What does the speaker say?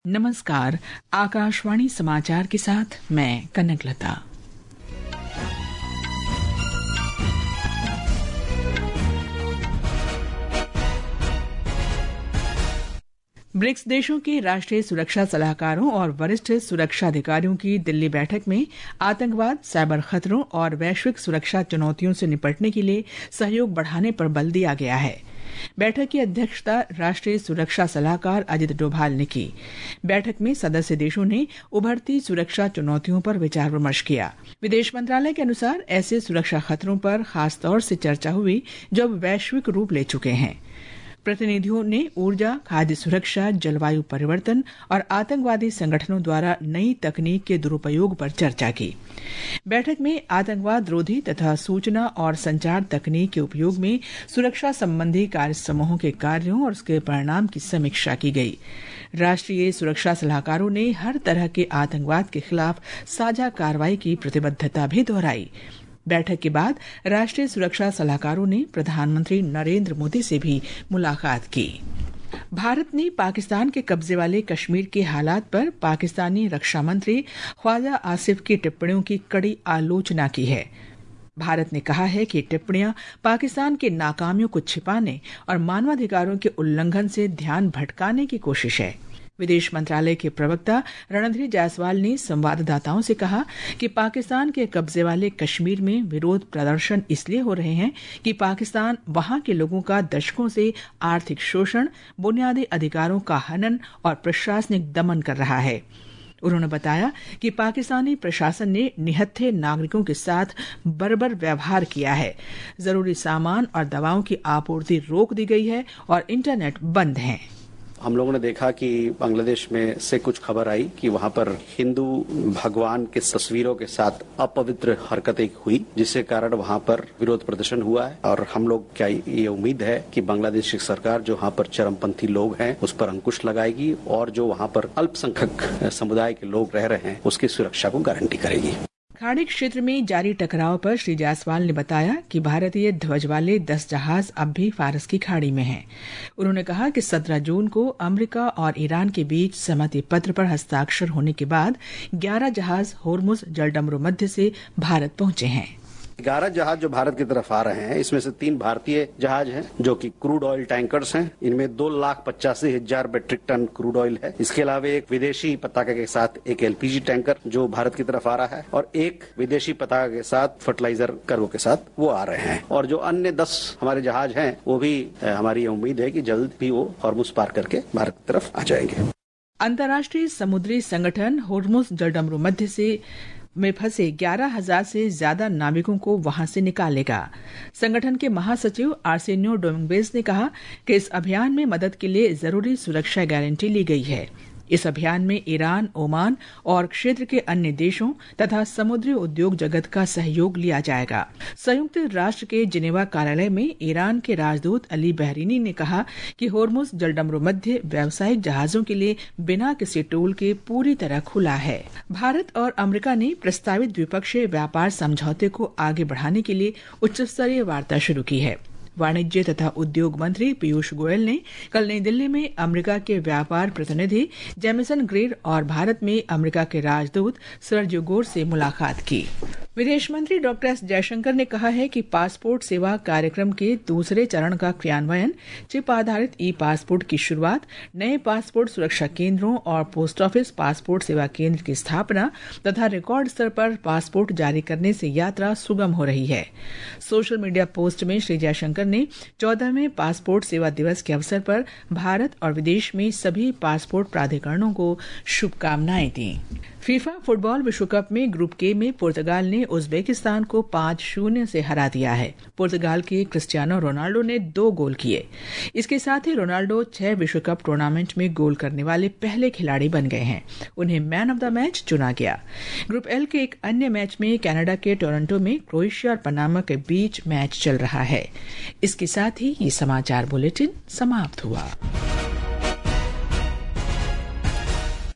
नमस्कार। आकाशवाणी समाचार के साथ मैं कनकलता। ब्रिक्स देशों के राष्ट्रीय सुरक्षा सलाहकारों और वरिष्ठ सुरक्षा अधिकारियों की दिल्ली बैठक में आतंकवाद, साइबर खतरों और वैश्विक सुरक्षा चुनौतियों से निपटने के लिए सहयोग बढ़ाने पर बल दिया गया है। बैठक की अध्यक्षता राष्ट्रीय सुरक्षा सलाहकार अजित डोभाल ने की। बैठक में सदस्य देशों ने उभरती सुरक्षा चुनौतियों पर विचार विमर्श किया। विदेश मंत्रालय के अनुसार ऐसे सुरक्षा खतरों पर खास तौर से चर्चा हुई जो अब वैश्विक रूप ले चुके हैं। प्रतिनिधियों ने ऊर्जा, खाद्य सुरक्षा, जलवायु परिवर्तन और आतंकवादी संगठनों द्वारा नई तकनीक के दुरुपयोग पर चर्चा की। बैठक में आतंकवाद रोधी तथा सूचना और संचार तकनीक के उपयोग में सुरक्षा संबंधी कार्य समूहों के कार्यों और उसके परिणाम की समीक्षा की गई। राष्ट्रीय सुरक्षा सलाहकारों ने हर तरह के आतंकवाद के खिलाफ साझा कार्रवाई की प्रतिबद्धता भी दोहराई। बैठक के बाद राष्ट्रीय सुरक्षा सलाहकारों ने प्रधानमंत्री नरेंद्र मोदी से भी मुलाकात की। भारत ने पाकिस्तान के कब्जे वाले कश्मीर के हालात पर पाकिस्तानी रक्षा मंत्री ख्वाजा आसिफ की टिप्पणियों की कड़ी आलोचना की है। भारत ने कहा है कि टिप्पणियां पाकिस्तान की नाकामियों को छिपाने और मानवाधिकारों के उल्लंघन से ध्यान भटकाने की कोशिश है। विदेश मंत्रालय के प्रवक्ता रणधीर जायसवाल ने संवाददाताओं से कहा कि पाकिस्तान के कब्जे वाले कश्मीर में विरोध प्रदर्शन इसलिए हो रहे हैं कि पाकिस्तान वहां के लोगों का दशकों से आर्थिक शोषण, बुनियादी अधिकारों का हनन और प्रशासनिक दमन कर रहा है। उन्होंने बताया कि पाकिस्तानी प्रशासन ने निहत्थे नागरिकों के साथ बर्बर व्यवहार किया है। जरूरी सामान और दवाओं की आपूर्ति रोक दी गई है और इंटरनेट बंद है। हम लोगों ने देखा कि बांग्लादेश में से कुछ खबर आई कि वहां पर हिंदू भगवान के तस्वीरों के साथ अपवित्र हरकतें हुई, जिसके कारण वहां पर विरोध प्रदर्शन हुआ है। और हम लोग क्या ये उम्मीद है कि बांग्लादेश की सरकार जो वहां पर चरमपंथी लोग हैं उस पर अंकुश लगाएगी और जो वहां पर अल्पसंख्यक समुदाय के लोग रह रहे हैं उसकी सुरक्षा को गारंटी करेगी। खाड़ी क्षेत्र में जारी टकराव पर श्री जायसवाल ने बताया कि भारतीय ध्वज वाले 10 जहाज अब भी फारस की खाड़ी में हैं। उन्होंने कहा कि 17 जून को अमेरिका और ईरान के बीच सहमति पत्र पर हस्ताक्षर होने के बाद 11 जहाज होर्मुज जलडमरू मध्य से भारत पहुंचे हैं। 11 जहाज जो भारत की तरफ आ रहे हैं, इसमें से 3 भारतीय जहाज हैं जो कि क्रूड ऑयल टैंकर्स हैं। इनमें 2,85,000 मेट्रिक टन क्रूड ऑयल है। इसके अलावा एक विदेशी पताका के साथ एक एलपीजी टैंकर जो भारत की तरफ आ रहा है और एक विदेशी पताका के साथ फर्टिलाइजर कार्गो के साथ वो आ रहे हैं। और जो अन्य 10 हमारे जहाज हैं वो भी हमारी उम्मीद है कि जल्द भी वो हॉर्मुज पार करके भारत की तरफ आ जाएंगे। अंतर्राष्ट्रीय समुद्री संगठन होर्मुज जलडमरू मध्य में फंसे 11,000 से ज्यादा नाविकों को वहां से निकालेगा। संगठन के महासचिव आर्सेनियो डोमिंगेज ने कहा कि इस अभियान में मदद के लिए जरूरी सुरक्षा गारंटी ली गई है। इस अभियान में ईरान, ओमान और क्षेत्र के अन्य देशों तथा समुद्री उद्योग जगत का सहयोग लिया जाएगा। संयुक्त राष्ट्र के जिनेवा कार्यालय में ईरान के राजदूत अली बहरीनी ने कहा कि होर्मुज जलडमरू मध्य व्यावसायिक जहाजों के लिए बिना किसी टोल के पूरी तरह खुला है। भारत और अमेरिका ने प्रस्तावित द्विपक्षीय व्यापार समझौते को आगे बढ़ाने के लिए उच्च स्तरीय वार्ता शुरू की है। वाणिज्य तथा उद्योग मंत्री पीयूष गोयल ने कल नई दिल्ली में अमेरिका के व्यापार प्रतिनिधि जेमिसन ग्रेर और भारत में अमेरिका के राजदूत सर्जियो गोर से मुलाकात की। विदेश मंत्री डॉक्टर एस जयशंकर ने कहा है कि पासपोर्ट सेवा कार्यक्रम के दूसरे चरण का क्रियान्वयन, चिप आधारित ई पासपोर्ट की शुरुआत, नए पासपोर्ट सुरक्षा केंद्रों और पोस्ट ऑफिस पासपोर्ट सेवा केंद्र की स्थापना तथा रिकॉर्ड स्तर पर पासपोर्ट जारी करने से यात्रा सुगम हो रही है। सोशल मीडिया पोस्ट में श्री जयशंकर ने 14वें पासपोर्ट सेवा दिवस के अवसर पर भारत और विदेश में सभी पासपोर्ट प्राधिकरणों को शुभकामनाएं दी। फीफा फुटबॉल विश्व कप में ग्रुप के में पुर्तगाल ने उज्बेकिस्तान को 5-0 से हरा दिया है। पुर्तगाल के क्रिस्टियानो रोनाल्डो ने 2 गोल किए। इसके साथ ही रोनाल्डो 6 विश्व कप टूर्नामेंट में गोल करने वाले पहले खिलाड़ी बन गए हैं। उन्हें मैन ऑफ द मैच चुना गया। ग्रुप एल के एक अन्य मैच में कनाडा के टोरंटो में क्रोएशिया और पनामा के बीच मैच चल रहा है। इसके साथ ही ये समाचार बुलेटिन समाप्त हुआ।